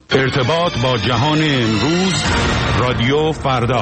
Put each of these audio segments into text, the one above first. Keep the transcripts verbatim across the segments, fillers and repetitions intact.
ارتباط با جهان امروز، رادیو فردا.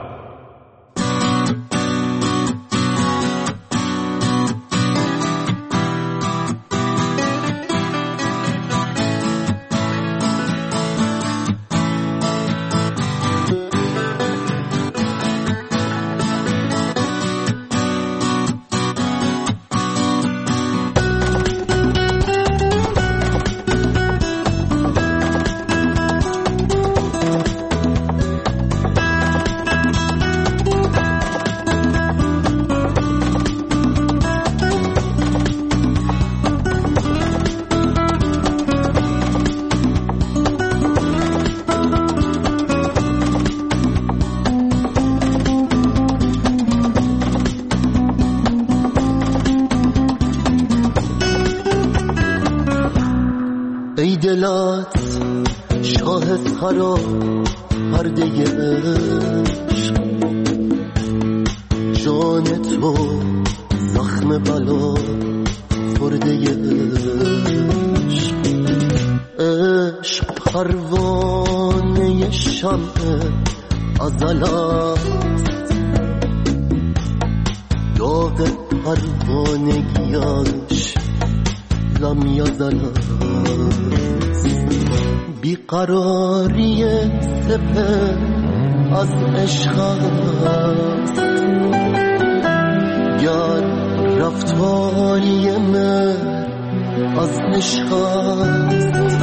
دلات شاه سرا پرده عشق، جان تو زخم بلا خورده عشق، عشق پروانه شمع ازلست، داغ پروانگیاش لم یزلست، بیقراری سپر از عشق است، گر رفتاری مر از عشق است،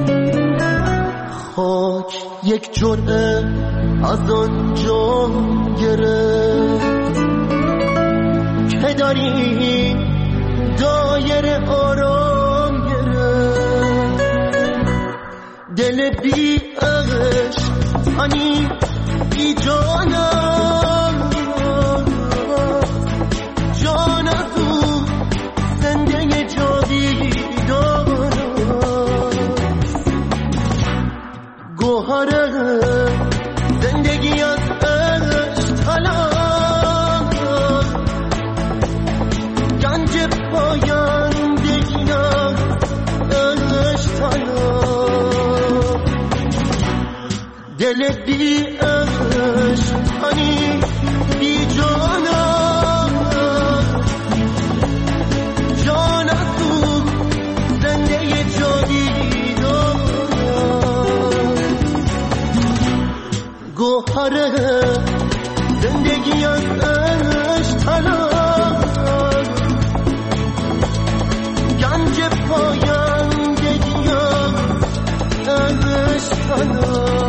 خاک یک جرعه از آن جام گرفت که در این دایره آرام گرفت، دل بی عشق تنی بی جانم، جان از او زنده جاویدان است، گوهر زندگی از عشق طلب، گنج پایندگی از عشق طلب، دل بی عشق تنی بی جانم، جان از او زنده جاویدان، گوهر زندگی از عشق طلب، گنج پایندگی از عشق طلب.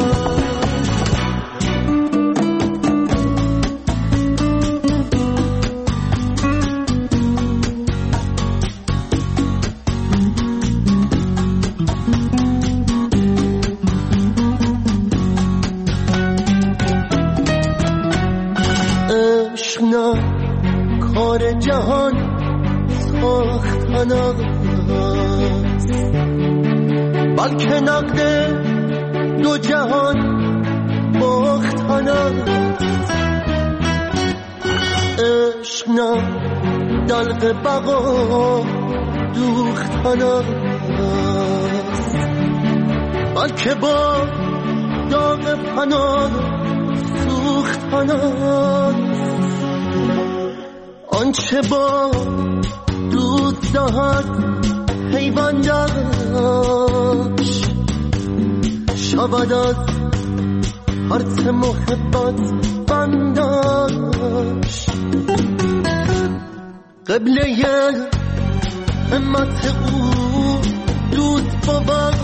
کار جهان ساختن است، بلکه نقد دو جهان باختن است، عشق نه دلق بقا دوختن است، بلکه با داغ پناه سوختن است، آنچه با دوست دهد پیوندش شود از هرچ محبت بندش، قبله همت او دوست بود،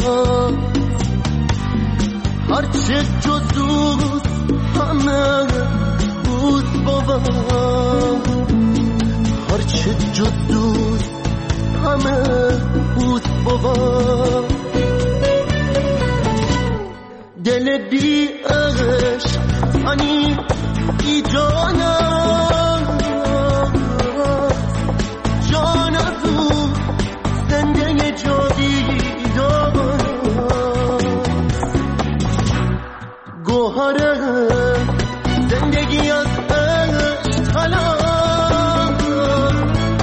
هرچه جز دوست همه دوست بود، هرچه جز دوست همه دوست بود، دل بی عشق تنی بی جانم، جان از او زنده جاویدان، گوهر زندگی از عشق طلب،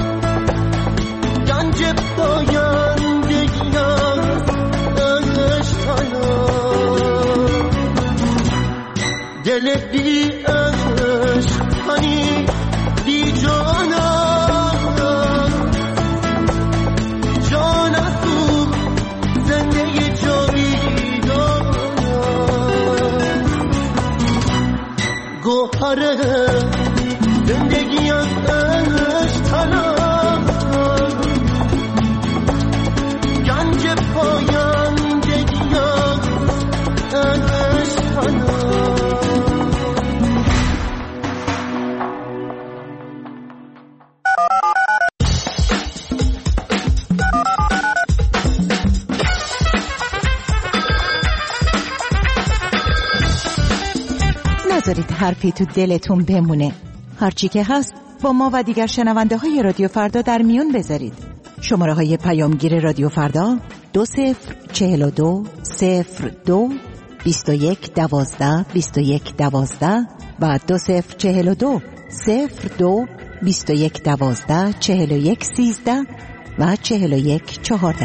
گنج پایندگی از عشق دل بی عشقانی بی جانم جان از او زنده جاویدانم گوهر زندگی از عشق طلب گنج پایندگی از عشق طلب نذارید حرفی تو دلتون بمونه. هرچی که هست با ما و دیگر شنونده های رادیو فردا در میون بذارید. شماره های پیامگیر رادیو فردا دو صفر چهل و دو صفر دو بیست و یک دوازده بیست و یک دوازده و دو صفر چهل و دو صفر دو بیست و یک دوازده چهل و یک سیزده و چهل و یک چهارده.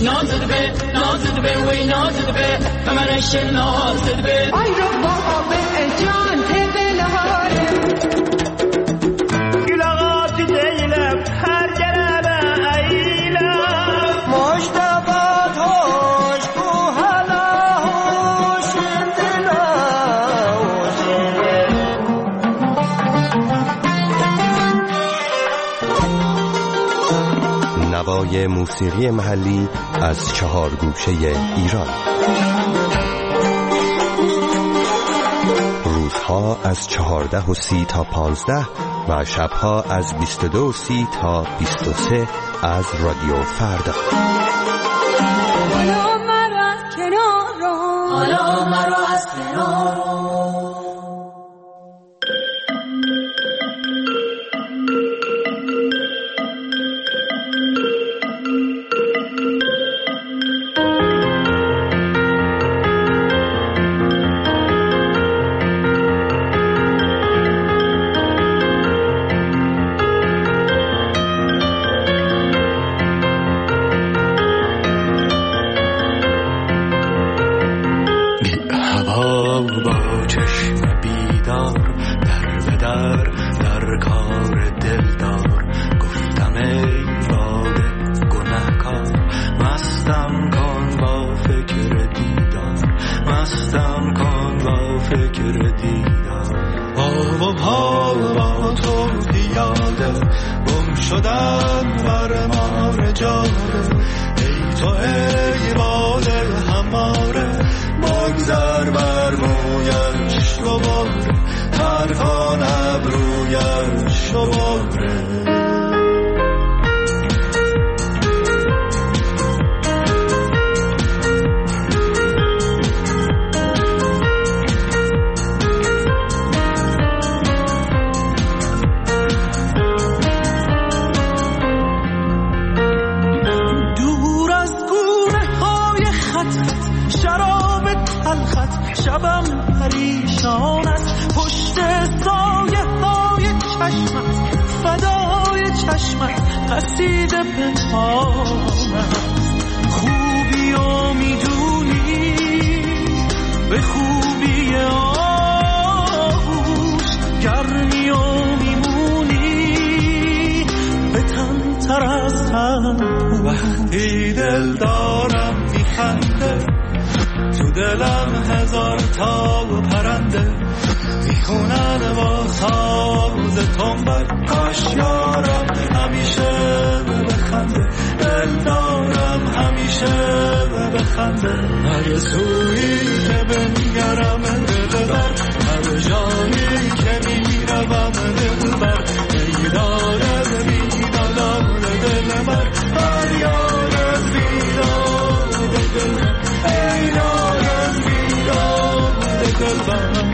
نازد به نازد به وی نازد به کمرش نازد به آی رو بابا به جان تدلاره گلاغات دیلم هر جربه ایلم مشتبات هوش کو حالا هوش دلاوشه. نوای موسیقی محلی از چهار گوشه ایران. روزها از چهارده و سی تا پانزده و شبها از بیست و دو و سی تا بیست و سه از رادیو فردا. حالا مرا از کنارو حالا مرا از کنارو وقتی دل دارم میخنده تو دلم هزار تا پرنده میخونن با ساز تنبک کاش یارم همیشه بخنده دل دارم همیشه بخنده هر سویی که بنگرم دل بر هر جایی که میروم دل بر ایدارد بیدادار دل بر یارد بیداد دل ای یارد بیداد دل بر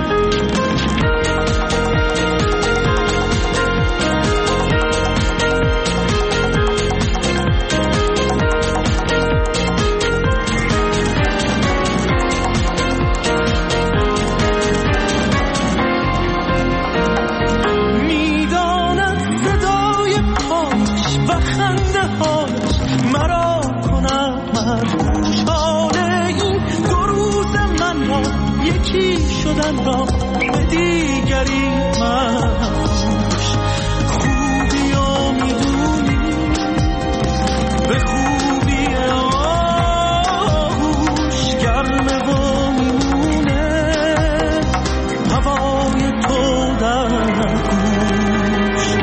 شدن را به دیگری مفروش خوبی و میدونی به خوبی آغوش گرمه و میمونه هوای تو در گوش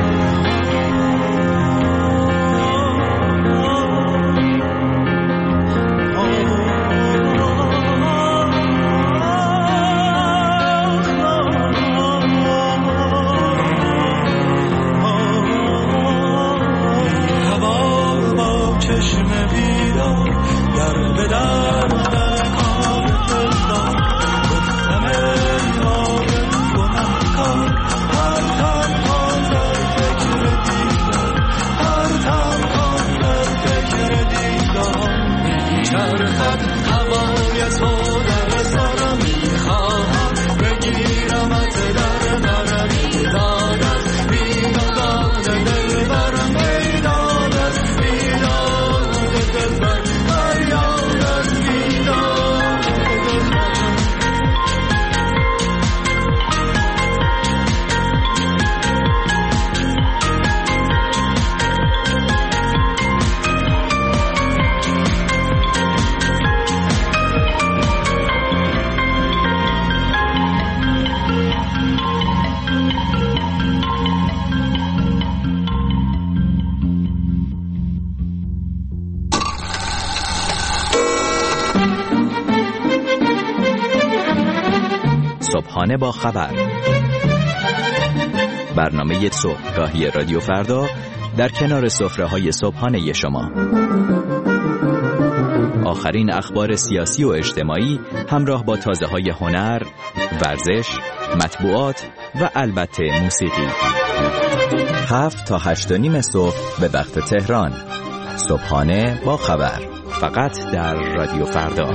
صبحانه با خبر، برنامه صبحگاهی رادیو فردا در کنار سفره‌های صبحانه شما. آخرین اخبار سیاسی و اجتماعی همراه با تازه‌های هنر، ورزش، مطبوعات و البته موسیقی. هفت تا هشت و نیم صبح به وقت تهران. صبحانه با خبر، فقط در رادیو فردا.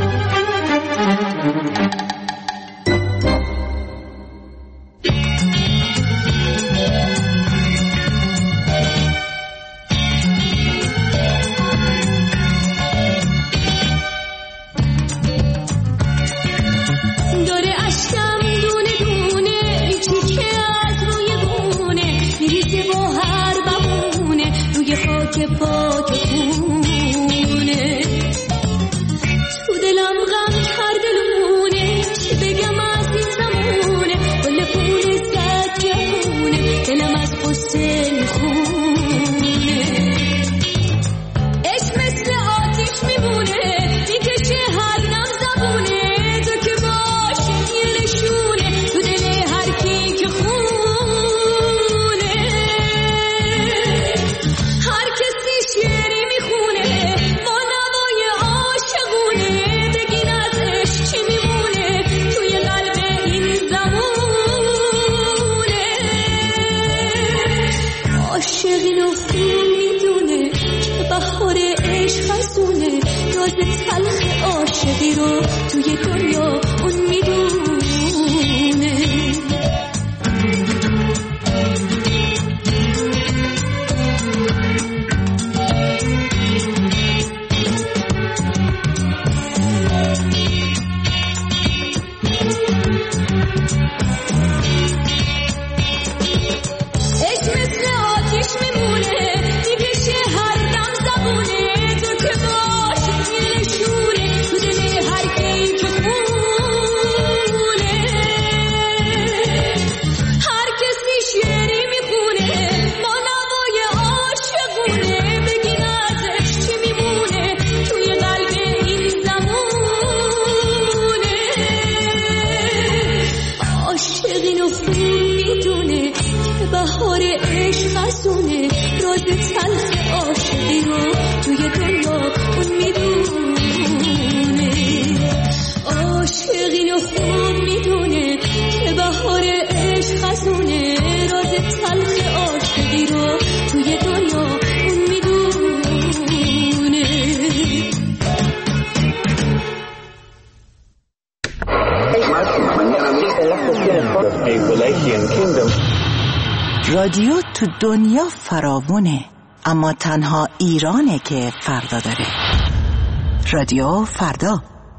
رادیو تو دنیا فراوونه، اما تنها ایرانه که فردا داره. رادیو فردا.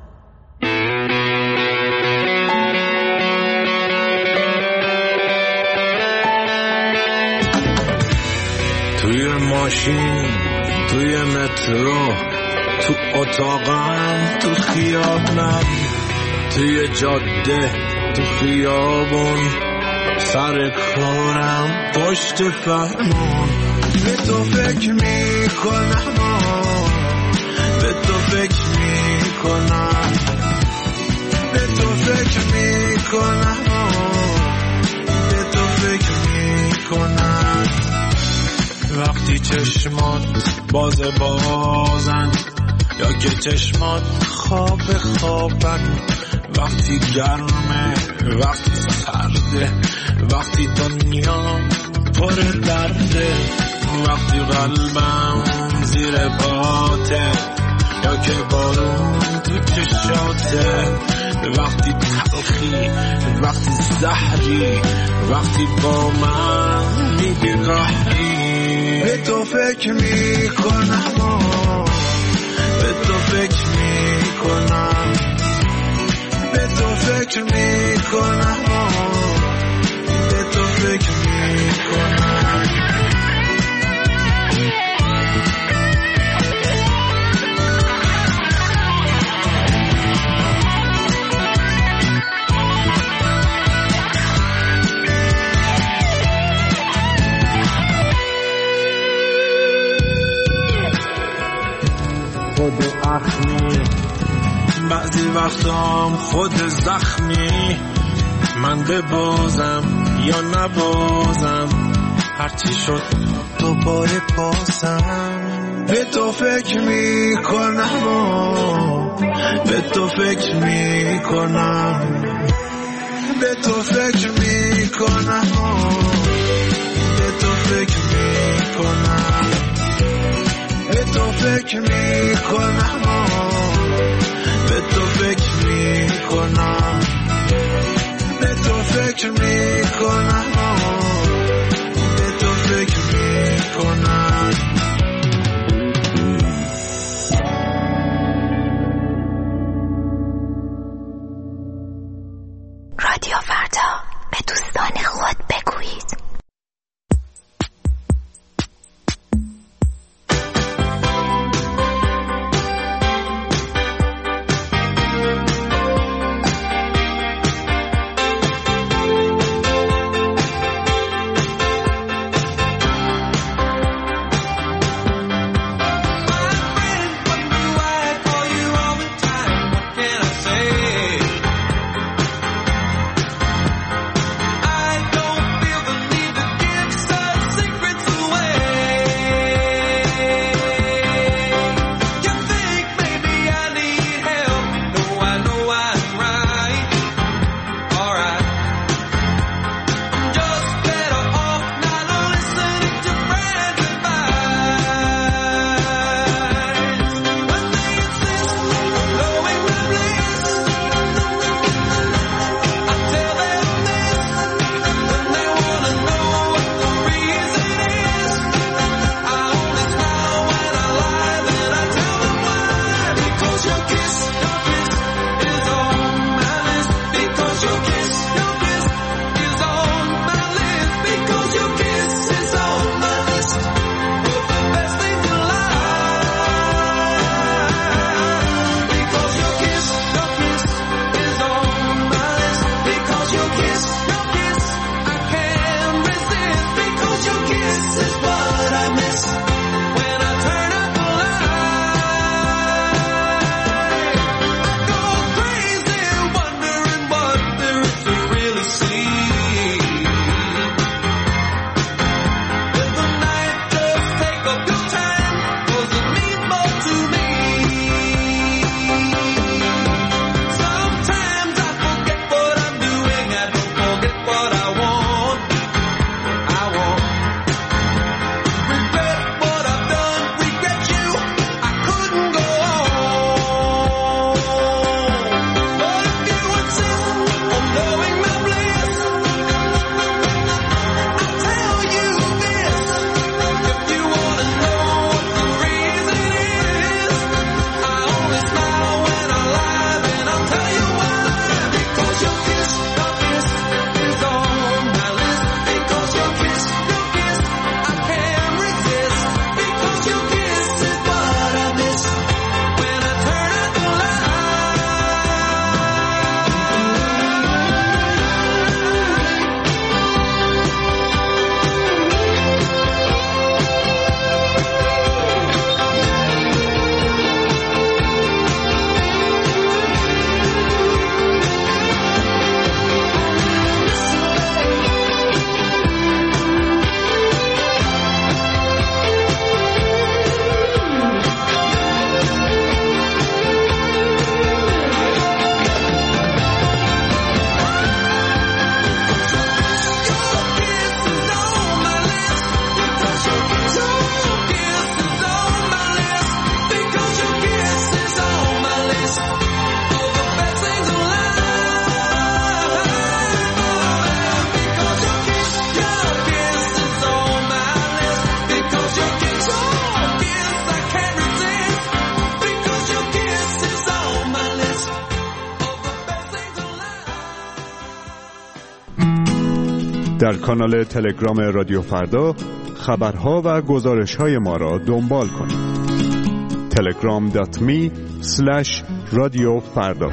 توی ماشین، توی مترو، تو اتاقم، تو خیابونم، توی جاده، تو خیابون، سر کارم، پشت فرمون. به تو فکر میکنم، به تو فکر میکنم، به تو فکر میکنم، به تو فکر میکنم. وقتی چشمات باز بازن یا که چشمات خواب خوابن، وقتی گرمه، وقتی سرده، وقتی دنیا پر درده، وقتی قلبم زیر باته یا که بارون تو چشاته، وقتی تلخی، وقتی زهری، وقتی با من میگی قهری. به تو فکر میکنم، به تو فکر میکنم، به تو فکر میکنم، به تو فکر میکنم. خود اخمی، بعضی وقتام خود زخمی، من ببازم یا نبازم، هرچی شد دوباره بازم. به تو فکر میکنم، به تو فکر میکنم، به تو فکر میکنم، به تو فکر میکنم، به تو فکر میکنم، به تو فکر میکنم، به تو فکر میکنم، به تو فکر میکنم. رادیو فردا، به دوستان خود بگویید. در کانال تلگرام رادیو فردا خبرها و گزارش‌های ما را دنبال کنید. تلگرام دات می اسلش رادیو فردا.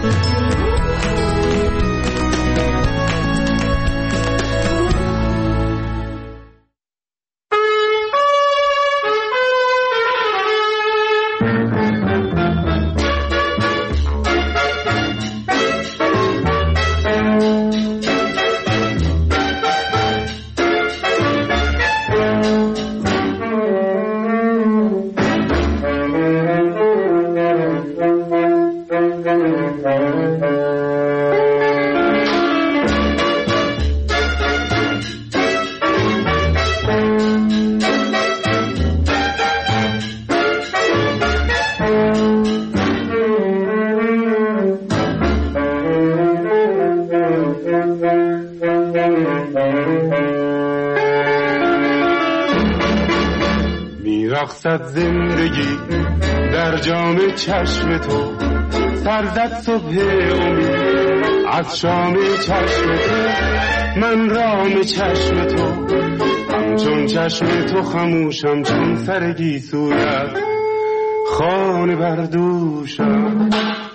میرقصد زندگی در جام چشم تو، سرزد صبح امید از شام چشم تو. من رام چشم تو، همچون چشم تو خموشم، چون سر گیسویت خانه بردوشم.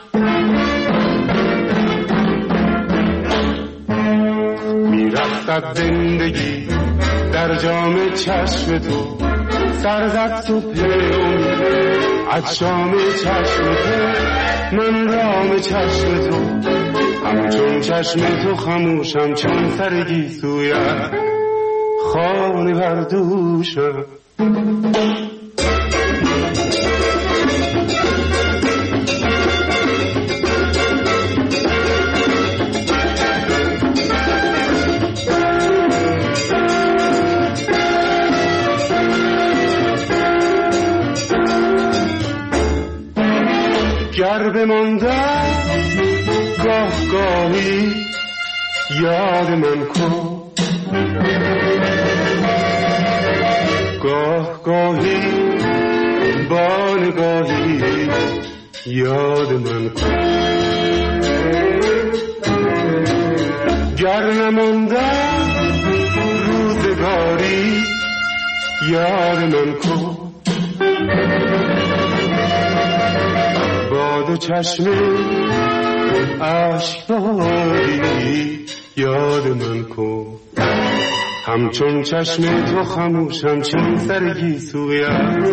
میرقصد زندگی در جام چشم تو، سرزد صبح امید از شام چشم تو. من رام چشم تو، همچون چشم تو خموشم، چون سر گیسویت خانه بردوشم. گر بماندم گاه گاهی یاد من کن، گاه گاهی با نگاهی یاد من کن. گر نماندم روزگاری یاد من کن، با دو چشم اشکباری یاد من کن. همچون چشم تو خموشم، چون سر گیسویت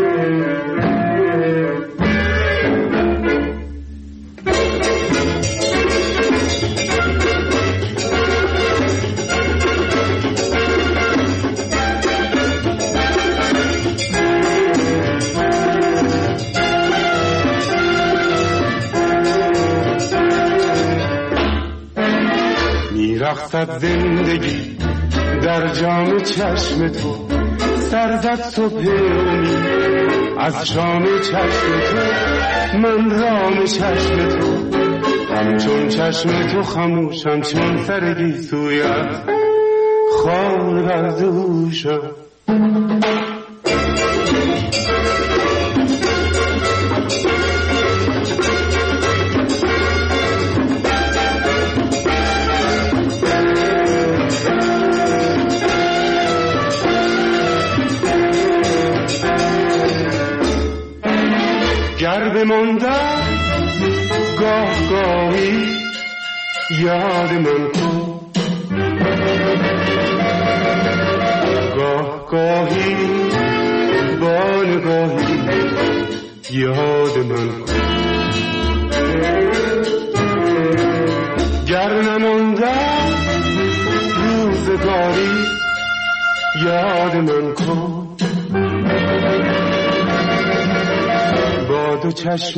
میرقصد زندگی در جام چشم تو، سرزد صبح امید از شام چشم تو. من رام چشم تو، همچون چشم تو خموشم، چون سر گیسویت خانه بردوشم. گر بماندم گاه گاهی یاد من کن، گاه گاهی با نگاهی یاد من کن. گر نماندم روزگاری یاد من کن، با دو چشم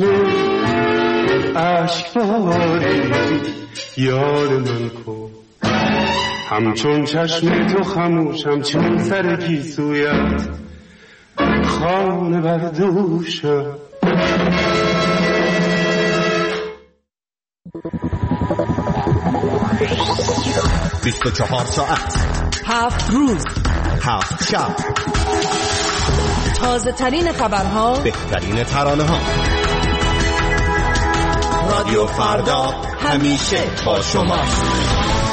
اشکباری یاد من کن. همچون چشم تو خموشم، چون سر گیسویت خانه بردوشم. بیست و چهار ساعت، هفت روز، هفت شب، تازه ترین خبرها، بهترین ترانه ها. رادیو فردا همیشه با شماست.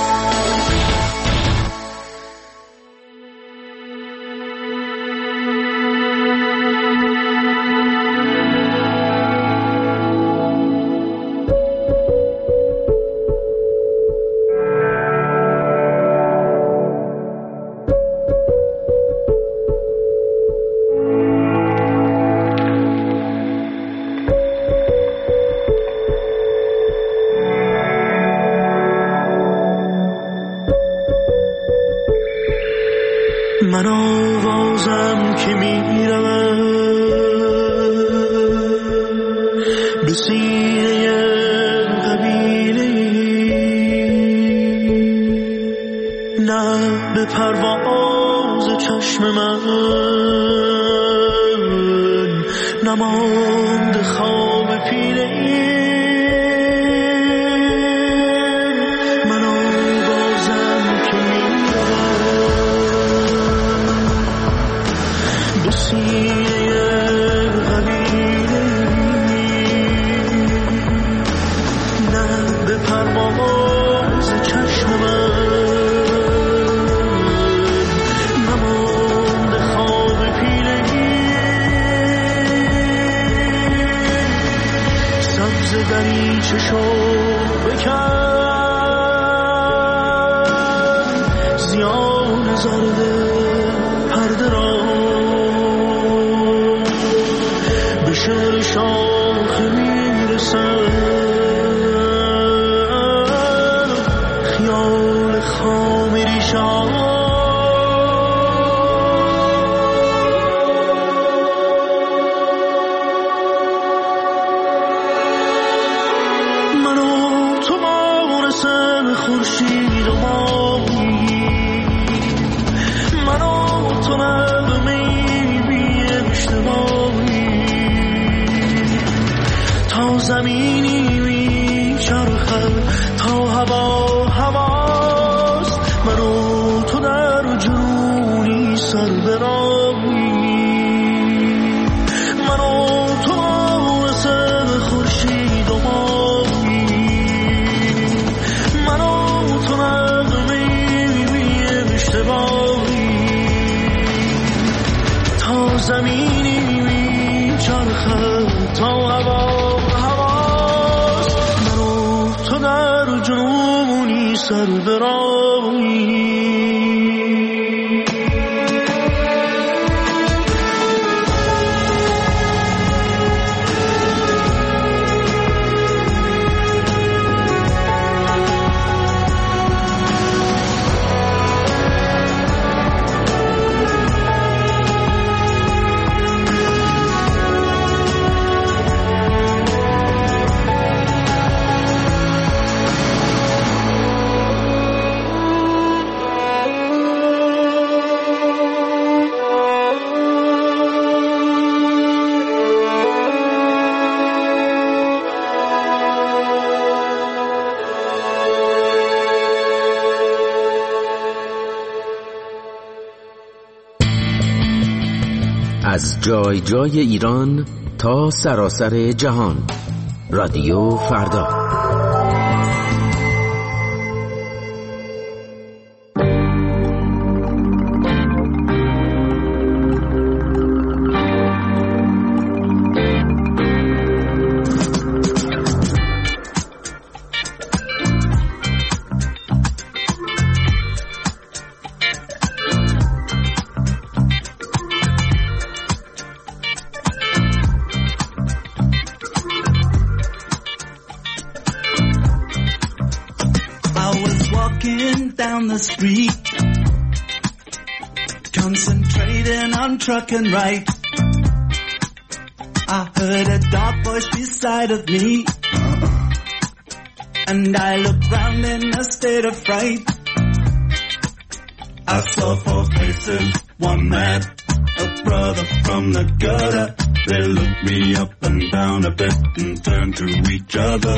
من آوازم که میرم به سینه قبیله، نه به پرواز چشم من نماند خواب پیله. من آوازم که میرم زرد پرده را به شعر شاخه میرسد خیال خام ریشان خورشید و ماهی من و تو نغمه‌ای بی اشتباهی تا زمینی میچرخد تا هوا هواست من و تو در جنونی سر براهی من و تو واسه خورشید و ماهی من و تو نغمه‌ای بی اشتباهی تا زمینی میچرخد تا هوا هواست من و تو در جنونی سر براهی از جای جای ایران تا سراسر جهان، رادیو فردا. The street, concentrating on trucking right. I heard a dark voice beside of me, and I looked round in a state of fright. I saw four faces, one man, a brother from the gutter. They looked me up and down a bit and turned to each other.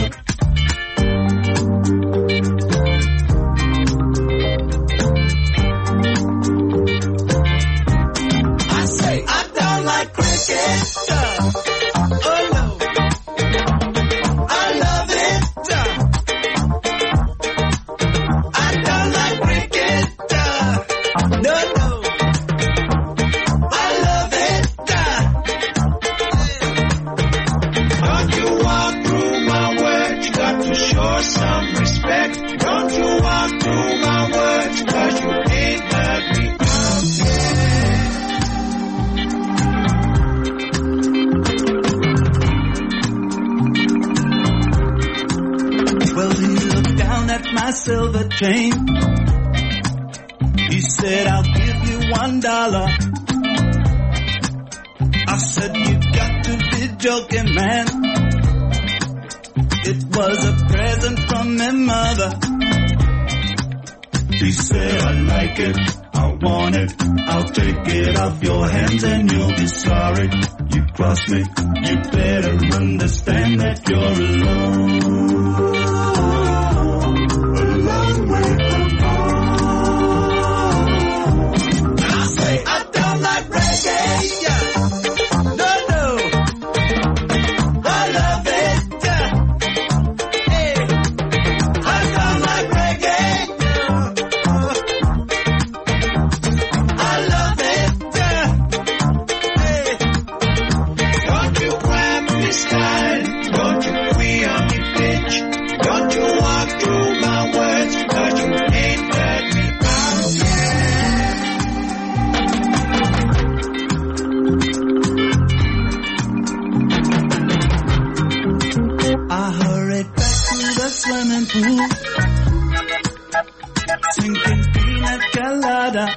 Silver chain. He said, I'll give you one dollar. I said, you got to be joking, man. It was a present from my mother. He said, I like it, I want it, I'll take it off your hands and you'll be sorry. You cross me, you better understand that you're alone. Don't you چشمی Sinking pina colada.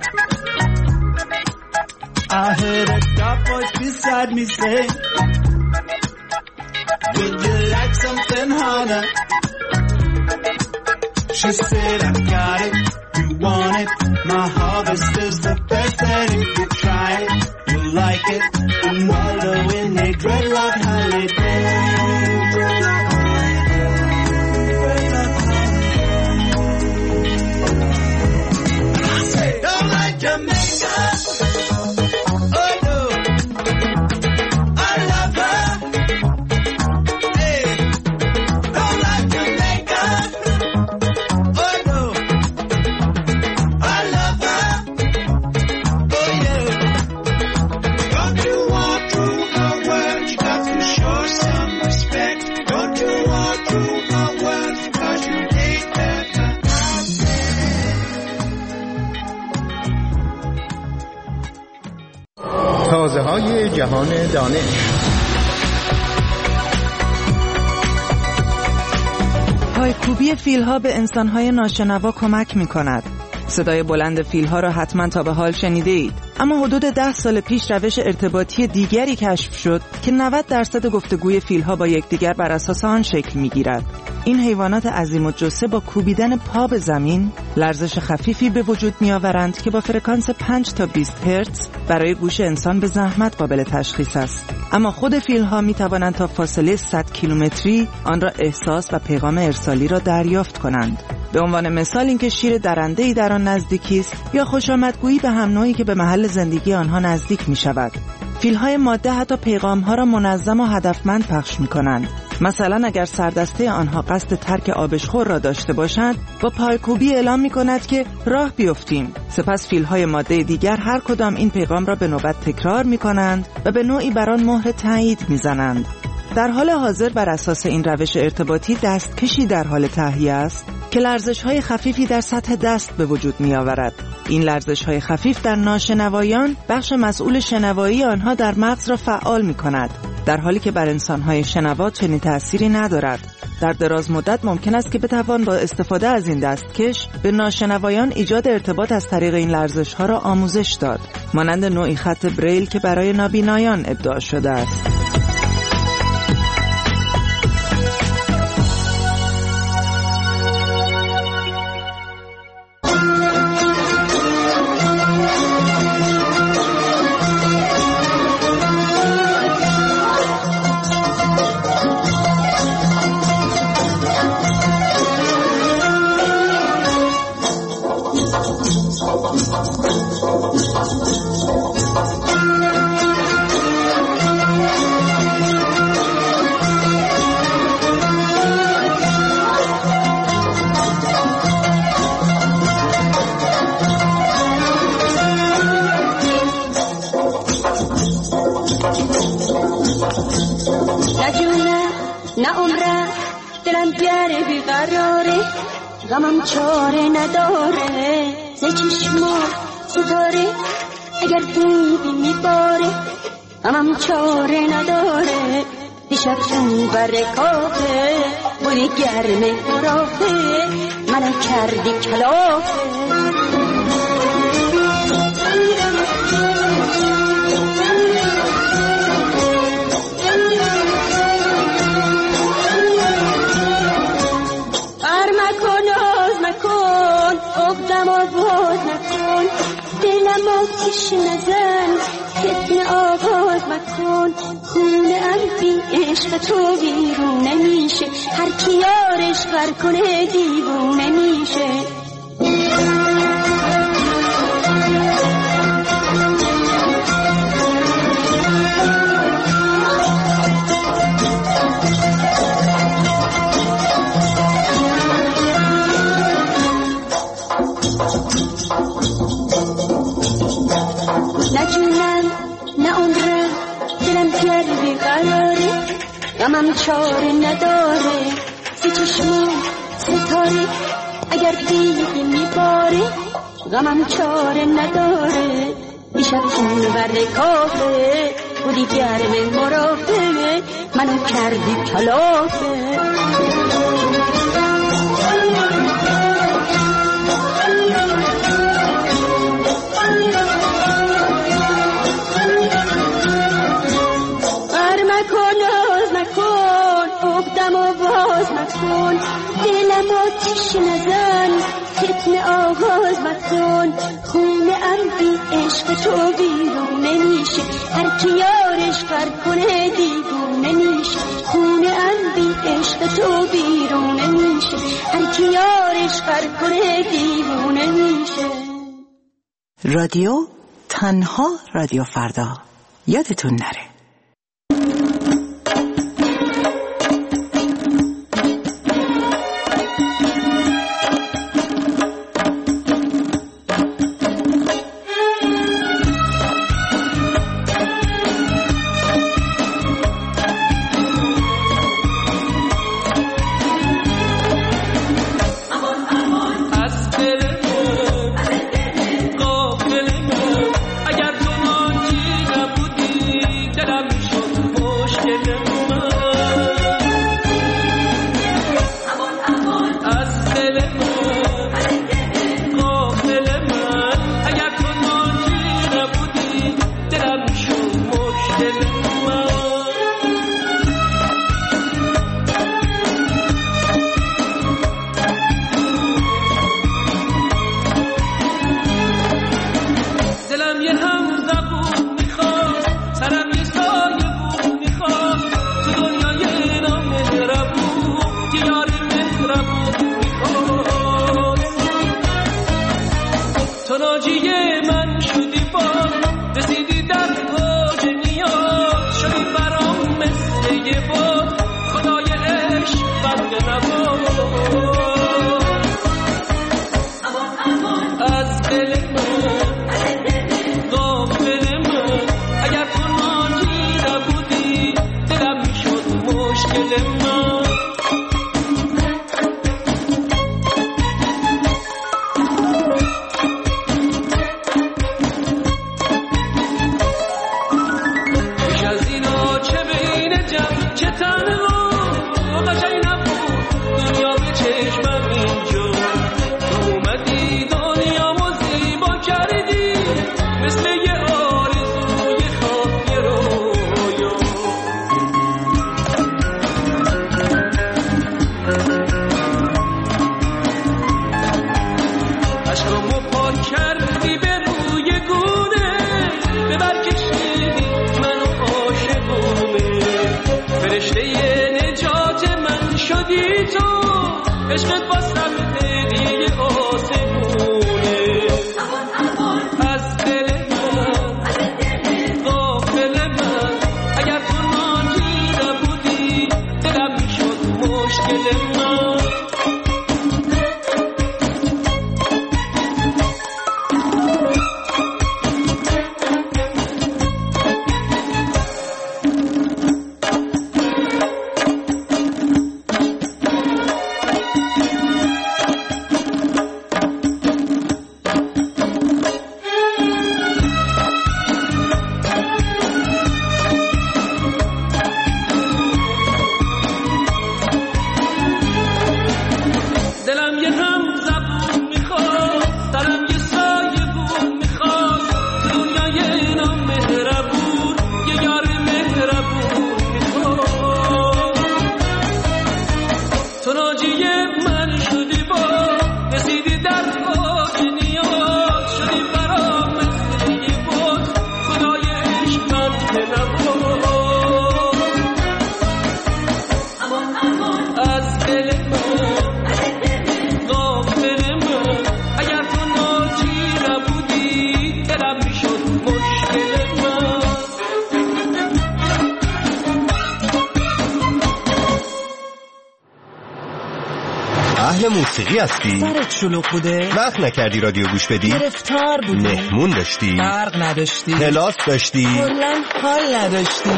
I heard a dark voice beside me say, would you like something harder? She said, I got it, you want it. My harvest is the best, and if you try it, you'll like it. And wallow in a dreadlock holiday. I say, don't like Jamaica. Oh no, I love her. Hey, don't like Jamaica. Oh no, I love her. Oh yeah. Don't you walk through her words, you got to show some respect. Don't you walk through her words, cause you ain't better. تازه های جهان دانش. پایکوبی فیل‌ها به انسان‌های ناشنوا کمک می‌کند. صدای بلند فیل‌ها را حتما تا به حال شنیده اید. اما حدود ده سال پیش روش ارتباطی دیگری کشف شد که نود درصد گفتگوی فیل‌ها با یکدیگر بر اساس آن شکل می‌گیرد. این حیوانات عظیم الجثه با کوبیدن پا به زمین لرزش خفیفی به وجود می‌آورند که با فرکانس پنج تا بیست هرتز برای گوش انسان به زحمت قابل تشخیص است. اما خود فیل‌ها می‌توانند تا فاصله صد کیلومتری آن را احساس و پیغام ارسالی را دریافت کنند. به عنوان مثال اینکه شیر درنده‌ای در آن نزدیکی است یا خوشامدگویی به هم نوعی که به محل زندگی آنها نزدیک می‌شود. فیل‌های ماده حتی پیغام‌ها را منظم و هدفمند پخش می‌کنند. مثلا اگر سردسته آنها قصد ترک آبشخور را داشته باشند، با پایکوبی اعلام می‌کند که راه بیفتیم. سپس فیل‌های ماده دیگر هر کدام این پیغام را به نوبت تکرار می‌کنند و به نوعی بر آن مهر تایید می‌زنند. در حال حاضر بر اساس این روش ارتباطی دستکشی در حال تهیه است که لرزش‌های خفیفی در سطح دست به وجود می‌آورد. این لرزش‌های خفیف در ناشنوایان بخش مسئول شنوایی آنها در مغز را فعال می‌کند، در حالی که بر انسان‌های شنوا چنین تأثیری ندارد. در دراز مدت ممکن است که بتوان با استفاده از این دستکش به ناشنوایان ایجاد ارتباط از طریق این لرزش‌ها را آموزش داد، مانند نوعی خط بریل که برای نابینایان ابداع شده است. غمم چاره نداره ز چشما ستاره اگر دیدی میباره غمم چاره نداره دیشب چون برکافه بوی گرم مرافه منو کردی کلافه آتش نزن فتنه آغاز مکن خونه ام بی عشق تو بیرون نمیشه هر کی یارش غر کنه دیوونه میشه غمم چاره نداره سی چشمو ستاره اگر دیدی میباره غمم چاره نداره دیشب چون برد کافه بودی گرم مرافه منو کردی کلافه آتش نزن فتنه آغاز مکن خونه ام بی عشق تو بیرون نمیشه هر کی یارش کار کنه دیوونه میشه خونه ام بی عشق تو بیرون نمیشه هر کی یارش کار کنه دیوونه میشه. رادیو تنها رادیو فردا یادتون نره. موسیقی هستی؟ برات شلوغ بوده؟ وقت نکردی رادیو گوش بدی؟ گرفتار بودی؟ مهمون داشتی؟ برق نداشتی؟ کلاس داشتی؟ کلاً حال نداشتی؟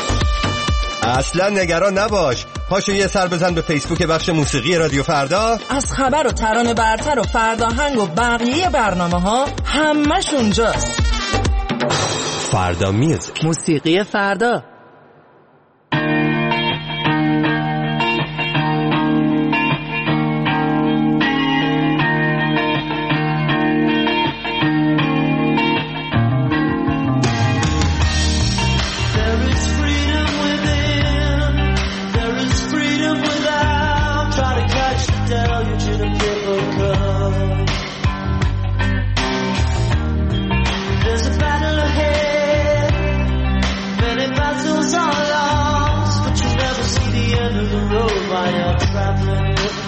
اصلا نگران نباش، پاشو یه سر بزن به فیسبوک بخش موسیقی رادیو فردا. از خبر و ترانه برتر و فرداهنگ و بقیه برنامه ها همش اونجاست. فردا میوزیک، موسیقی فردا. Tell you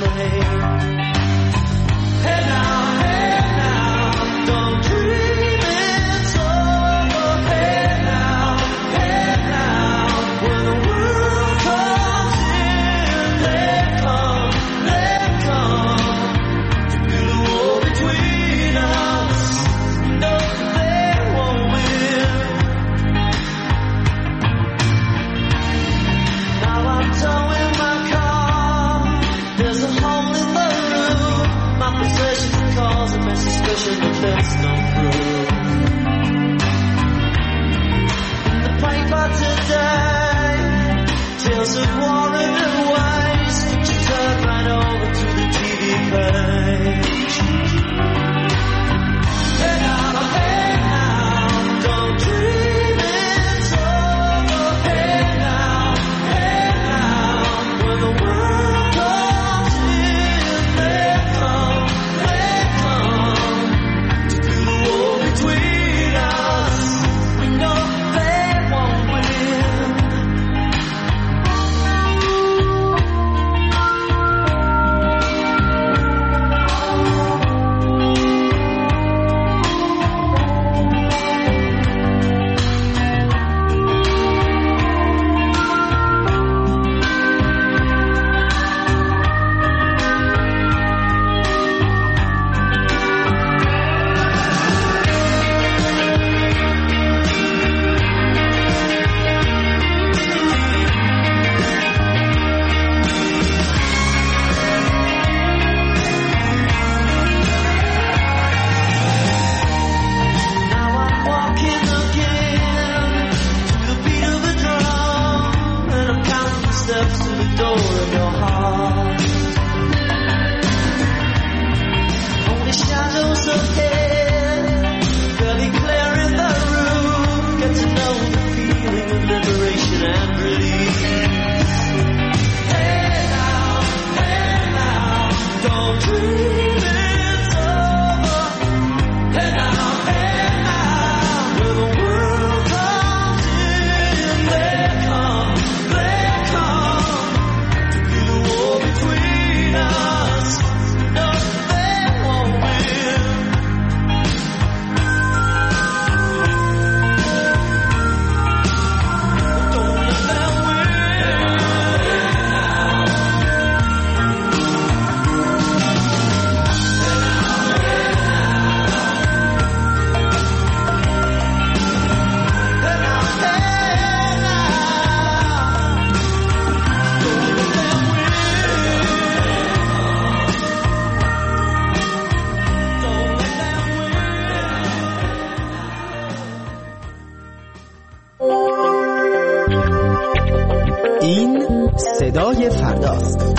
این صدای فرداست.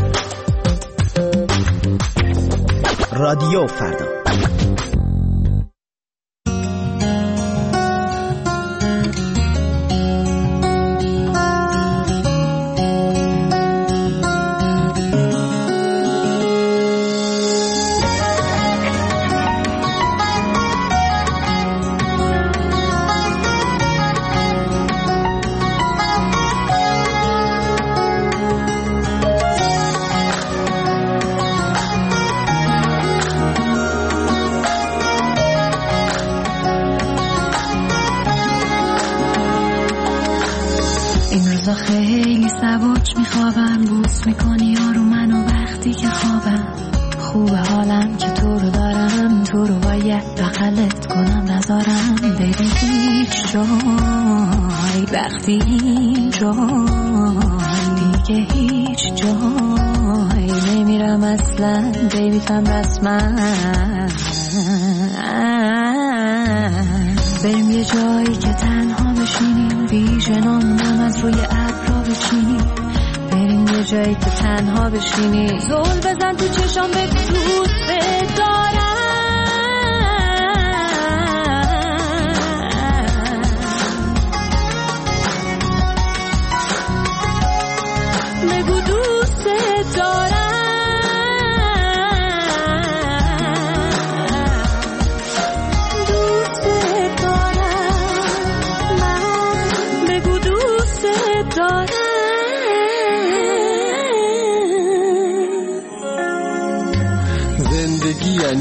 رادیو فردا. خیلی سبک میخوابم، بوس میکنی یارو منو وقتی که خوابم. خوبه حالم که تو رو دارم، تو رو باید بغلت کنم نذارم بری هیچ جای. وقتی این جای دیگه هیچ جای نمیرم اصلا، بیبیتم رسما. بریم یه جایی که تنها بشینیم، بیژنامونم از روی ابرا بچینیم. بریم یه جایی که تنها بشینیم، زل بزن تو چشام بگو دوست دارم. بگو دوست دارم.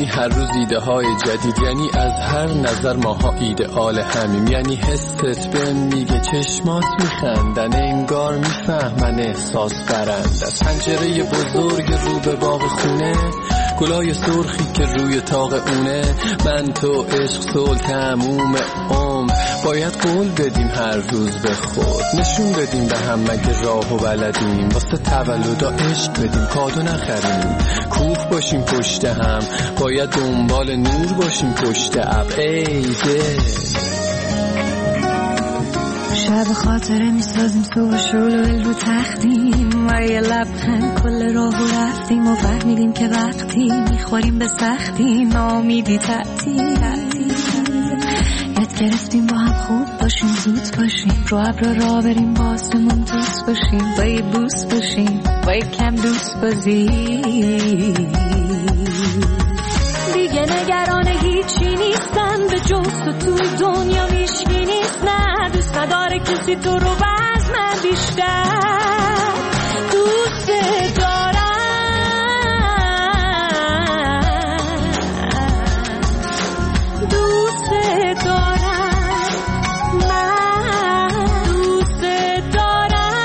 یعنی هر روز ایده های جدید، یعنی از هر نظر ماها ایدئال همیم، یعنی حست بهم میگه چشمات میخندن، انگار میفهمن احساس برند. از پنجره بزرگ رو به باغ خونه، گلای سرخی که روی تاق اونه، من تو عشق صلح تموم عمر، باید قول بدیم هر روز به خود، نشون بدیم به هم مگه راه و بلدیم، واسه تولدا عشق بدیم کادو نخریم، کوه باشیم پشت هم، باید دنبال نور باشیم پشت ابر. ای دل شب خاطره میسازیم صبح شول و ال رو تختیم و یه لبخند کل راه و رفتیم و فهمیدیم که وقتی میخوریم به سختی نامیدی تعطیل. یاد گرفتیم با هم خوب باشیم زود باشیم، رو ابر را بریم با آسمون دوست باشیم، با یه بوس باشیم با یه کم دوست بازی. دیگه نگران هیچی نیستم به جز تو، توی دنیا هیچکی نیست نه دوست نداره کسی تو رو باز من بیشتر دوست دارم. دوست دارم من دوست دارم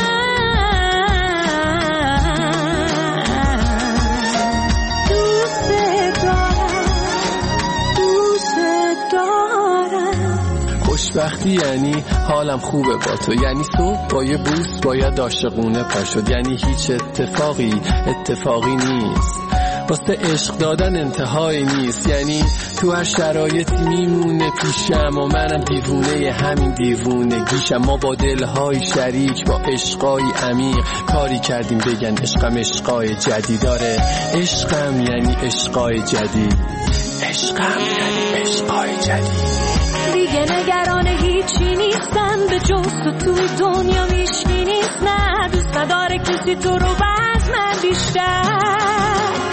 دوست دارم دوست دارم. خوشبختی یعنی حالم خوبه با تو، یعنی صبح با یه بوس باید عاشقونه پا شد، یعنی هیچ اتفاقی اتفاقی نیست، واسه عشق دادن انتهایی نیست، یعنی تو هر شرایطی میمونه پیشم و منم دیوونه همین دیوونه گیشم. ما با دلهای شریک با عشقای عمیق کاری کردیم بگن عشقم عشقای جدید داره، عشقم یعنی عشقای جدید، عشقم یعنی عشقای جدید. دیگه نگران هیچی نیستم به جز تو، توی دنیا هیچکی نیست نه دوست نداره کسی تو رو باز من بیشتر